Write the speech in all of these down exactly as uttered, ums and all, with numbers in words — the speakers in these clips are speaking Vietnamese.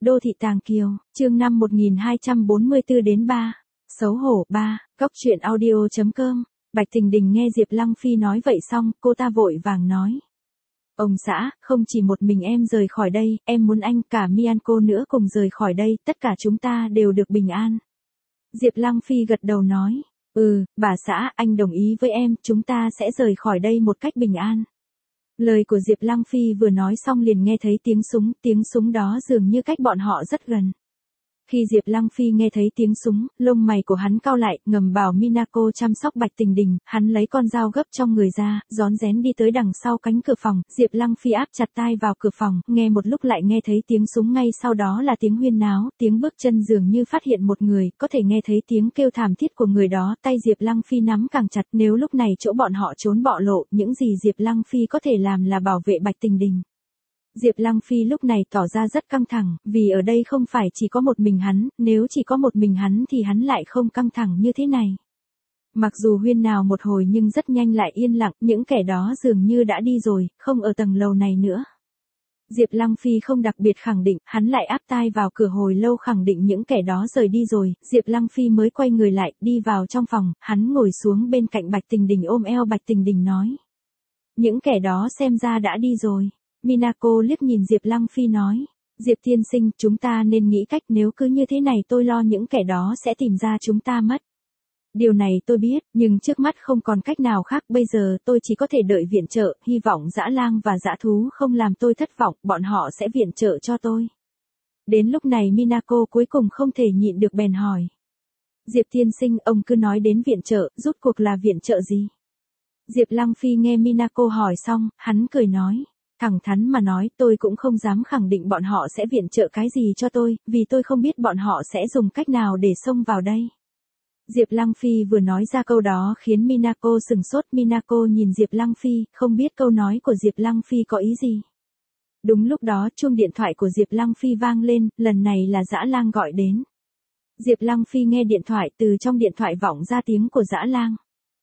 Đô thị Tàng Kiều, chương năm một nghìn hai trăm bốn mươi tư đến ba. Xấu hổ ba. Cóc truyện audio.com. Bạch Tình Đình nghe Diệp Lăng Phi nói vậy xong, cô ta vội vàng nói. Ông xã, không chỉ một mình em rời khỏi đây, em muốn anh cả Mian cô nữa cùng rời khỏi đây, tất cả chúng ta đều được bình an. Diệp Lăng Phi gật đầu nói. Ừ, bà xã, anh đồng ý với em, chúng ta sẽ rời khỏi đây một cách bình an. Lời của Diệp Lăng Phi vừa nói xong liền nghe thấy tiếng súng, tiếng súng đó dường như cách bọn họ rất gần. Khi Diệp Lăng Phi nghe thấy tiếng súng, lông mày của hắn cau lại, ngầm bảo Minako chăm sóc Bạch Tình Đình, hắn lấy con dao gấp trong người ra, rón rén đi tới đằng sau cánh cửa phòng, Diệp Lăng Phi áp chặt tai vào cửa phòng, nghe một lúc lại nghe thấy tiếng súng ngay sau đó là tiếng huyên náo, tiếng bước chân dường như phát hiện một người, có thể nghe thấy tiếng kêu thảm thiết của người đó, tay Diệp Lăng Phi nắm càng chặt, nếu lúc này chỗ bọn họ trốn bạo lộ, những gì Diệp Lăng Phi có thể làm là bảo vệ Bạch Tình Đình. Diệp Lăng Phi lúc này tỏ ra rất căng thẳng, vì ở đây không phải chỉ có một mình hắn, nếu chỉ có một mình hắn thì hắn lại không căng thẳng như thế này. Mặc dù huyên náo một hồi nhưng rất nhanh lại yên lặng, những kẻ đó dường như đã đi rồi, không ở tầng lầu này nữa. Diệp Lăng Phi không đặc biệt khẳng định, hắn lại áp tai vào cửa hồi lâu khẳng định những kẻ đó rời đi rồi, Diệp Lăng Phi mới quay người lại, đi vào trong phòng, hắn ngồi xuống bên cạnh Bạch Tình Đình ôm eo Bạch Tình Đình nói. Những kẻ đó xem ra đã đi rồi. Minako liếc nhìn Diệp Lăng Phi nói. Diệp tiên sinh, chúng ta nên nghĩ cách, nếu cứ như thế này tôi lo những kẻ đó sẽ tìm ra chúng ta mất. Điều này tôi biết, nhưng trước mắt không còn cách nào khác, bây giờ tôi chỉ có thể đợi viện trợ, hy vọng dã lang và dã thú không làm tôi thất vọng, bọn họ sẽ viện trợ cho tôi. Đến lúc này Minako cuối cùng không thể nhịn được bèn hỏi. Diệp tiên sinh, ông cứ nói đến viện trợ, rốt cuộc là viện trợ gì? Diệp Lăng Phi nghe Minako hỏi xong, hắn cười nói. Thẳng thắn mà nói, tôi cũng không dám khẳng định bọn họ sẽ viện trợ cái gì cho tôi, vì tôi không biết bọn họ sẽ dùng cách nào để xông vào đây. Diệp Lăng Phi vừa nói ra câu đó khiến Minako sừng sốt, Minako nhìn Diệp Lăng Phi, không biết câu nói của Diệp Lăng Phi có ý gì. Đúng lúc đó chuông điện thoại của Diệp Lăng Phi vang lên, lần này là Dã Lang gọi đến. Diệp Lăng Phi nghe điện thoại, từ trong điện thoại vọng ra tiếng của Dã Lang.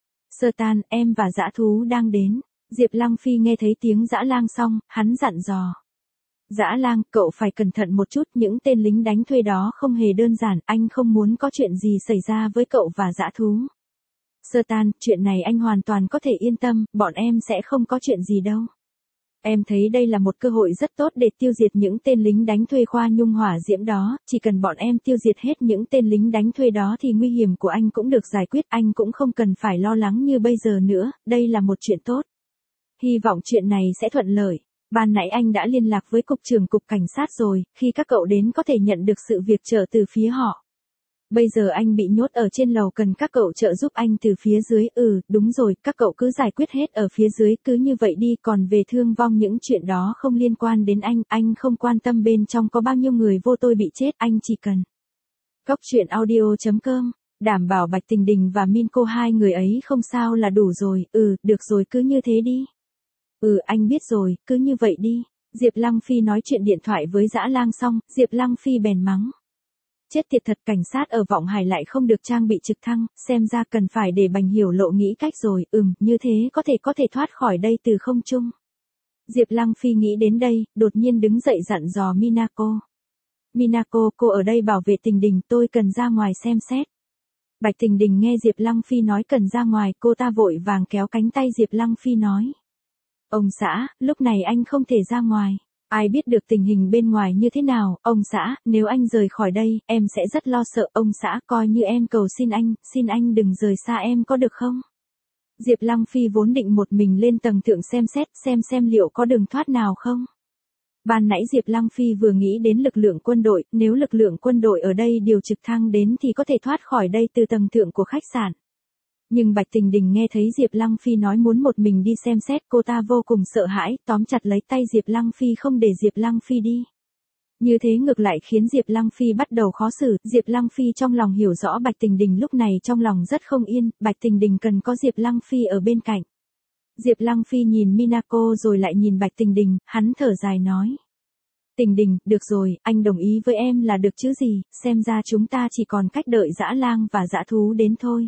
Sơ Tan, em và dã thú đang đến. Diệp Lăng Phi nghe thấy tiếng Dã Lang xong, hắn dặn dò. Dã Lang, cậu phải cẩn thận một chút, những tên lính đánh thuê đó không hề đơn giản, anh không muốn có chuyện gì xảy ra với cậu và dã thú. Sơ Tan, chuyện này anh hoàn toàn có thể yên tâm, bọn em sẽ không có chuyện gì đâu. Em thấy đây là một cơ hội rất tốt để tiêu diệt những tên lính đánh thuê khoa nhung hỏa diễm đó, chỉ cần bọn em tiêu diệt hết những tên lính đánh thuê đó thì nguy hiểm của anh cũng được giải quyết, anh cũng không cần phải lo lắng như bây giờ nữa, đây là một chuyện tốt. Hy vọng chuyện này sẽ thuận lợi. Ban nãy anh đã liên lạc với cục trưởng cục cảnh sát rồi, khi các cậu đến có thể nhận được sự việc trợ từ phía họ. Bây giờ anh bị nhốt ở trên lầu, cần các cậu trợ giúp anh từ phía dưới. Ừ, đúng rồi, các cậu cứ giải quyết hết ở phía dưới, cứ như vậy đi, còn về thương vong những chuyện đó không liên quan đến anh, anh không quan tâm bên trong có bao nhiêu người vô tội bị chết, anh chỉ cần. Cóc truyện audio.com, đảm bảo Bạch Tình Đình và Minko hai người ấy không sao là đủ rồi, ừ, được rồi cứ như thế đi. Ừ, anh biết rồi, cứ như vậy đi. Diệp Lăng Phi nói chuyện điện thoại với Dã Lang xong, Diệp Lăng Phi bèn mắng. Chết tiệt thật, cảnh sát ở Vọng Hải lại không được trang bị trực thăng, xem ra cần phải để Bành Hiểu Lộ nghĩ cách rồi, ừm, như thế có thể có thể thoát khỏi đây từ không trung. Diệp Lăng Phi nghĩ đến đây, đột nhiên đứng dậy dặn dò Minako. Minako, cô ở đây bảo vệ Tình Đình, tôi cần ra ngoài xem xét. Bạch Tình Đình nghe Diệp Lăng Phi nói cần ra ngoài, cô ta vội vàng kéo cánh tay Diệp Lăng Phi nói. Ông xã, lúc này anh không thể ra ngoài. Ai biết được tình hình bên ngoài như thế nào, ông xã, nếu anh rời khỏi đây, em sẽ rất lo sợ, ông xã, coi như em cầu xin anh, xin anh đừng rời xa em có được không? Diệp Lăng Phi vốn định một mình lên tầng thượng xem xét, xem xem liệu có đường thoát nào không? Ban nãy Diệp Lăng Phi vừa nghĩ đến lực lượng quân đội, nếu lực lượng quân đội ở đây điều trực thăng đến thì có thể thoát khỏi đây từ tầng thượng của khách sạn. Nhưng Bạch Tình Đình nghe thấy Diệp Lăng Phi nói muốn một mình đi xem xét, cô ta vô cùng sợ hãi, tóm chặt lấy tay Diệp Lăng Phi không để Diệp Lăng Phi đi. Như thế ngược lại khiến Diệp Lăng Phi bắt đầu khó xử, Diệp Lăng Phi trong lòng hiểu rõ Bạch Tình Đình lúc này trong lòng rất không yên, Bạch Tình Đình cần có Diệp Lăng Phi ở bên cạnh. Diệp Lăng Phi nhìn Minako rồi lại nhìn Bạch Tình Đình, hắn thở dài nói. Tình Đình, được rồi, anh đồng ý với em là được chứ gì, xem ra chúng ta chỉ còn cách đợi Dã Lang và dã thú đến thôi.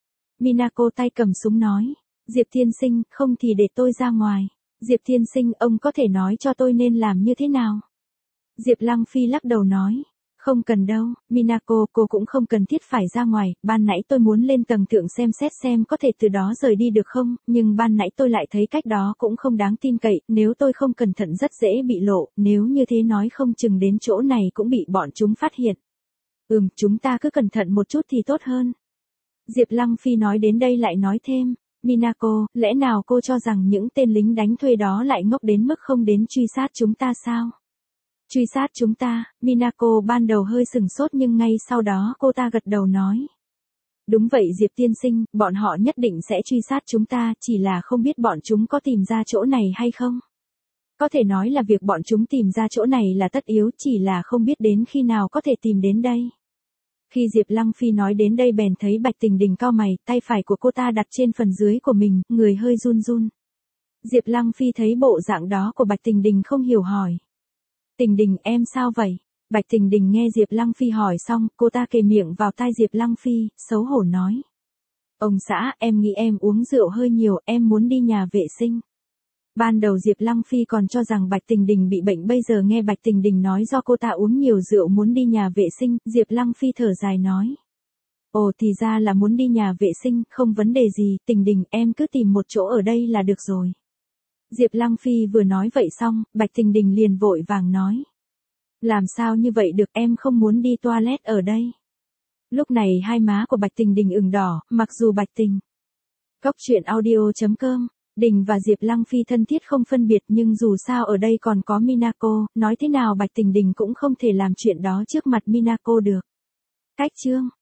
Minako tay cầm súng nói, Diệp tiên sinh, không thì để tôi ra ngoài. Diệp tiên sinh, ông có thể nói cho tôi nên làm như thế nào? Diệp Lăng Phi lắc đầu nói. Không cần đâu, Minako, cô cũng không cần thiết phải ra ngoài, ban nãy tôi muốn lên tầng thượng xem xét xem có thể từ đó rời đi được không, nhưng ban nãy tôi lại thấy cách đó cũng không đáng tin cậy, nếu tôi không cẩn thận rất dễ bị lộ, nếu như thế nói không chừng đến chỗ này cũng bị bọn chúng phát hiện. Ừm, chúng ta cứ cẩn thận một chút thì tốt hơn. Diệp Lăng Phi nói đến đây lại nói thêm, Minako, lẽ nào cô cho rằng những tên lính đánh thuê đó lại ngốc đến mức không đến truy sát chúng ta sao? Truy sát chúng ta, Minako ban đầu hơi sừng sốt nhưng ngay sau đó cô ta gật đầu nói. Đúng vậy Diệp tiên sinh, bọn họ nhất định sẽ truy sát chúng ta, chỉ là không biết bọn chúng có tìm ra chỗ này hay không. Có thể nói là việc bọn chúng tìm ra chỗ này là tất yếu, chỉ là không biết đến khi nào có thể tìm đến đây. Khi Diệp Lăng Phi nói đến đây bèn thấy Bạch Tình Đình cau mày, tay phải của cô ta đặt trên phần dưới của mình, người hơi run run. Diệp Lăng Phi thấy bộ dạng đó của Bạch Tình Đình không hiểu hỏi. Tình Đình em sao vậy? Bạch Tình Đình nghe Diệp Lăng Phi hỏi xong, cô ta kề miệng vào tai Diệp Lăng Phi, xấu hổ nói. Ông xã, em nghĩ em uống rượu hơi nhiều, em muốn đi nhà vệ sinh. Ban đầu Diệp Lăng Phi còn cho rằng Bạch Tình Đình bị bệnh, bây giờ nghe Bạch Tình Đình nói do cô ta uống nhiều rượu muốn đi nhà vệ sinh, Diệp Lăng Phi thở dài nói. Ồ thì ra là muốn đi nhà vệ sinh, không vấn đề gì, Tình Đình em cứ tìm một chỗ ở đây là được rồi. Diệp Lăng Phi vừa nói vậy xong, Bạch Tình Đình liền vội vàng nói. Làm sao như vậy được, em không muốn đi toilet ở đây. Lúc này hai má của Bạch Tình Đình ửng đỏ, mặc dù Bạch Tình. Cốc truyện audio chấm com, Đình và Diệp Lăng Phi thân thiết không phân biệt nhưng dù sao ở đây còn có Minako, nói thế nào Bạch Tình Đình cũng không thể làm chuyện đó trước mặt Minako được. Cách chương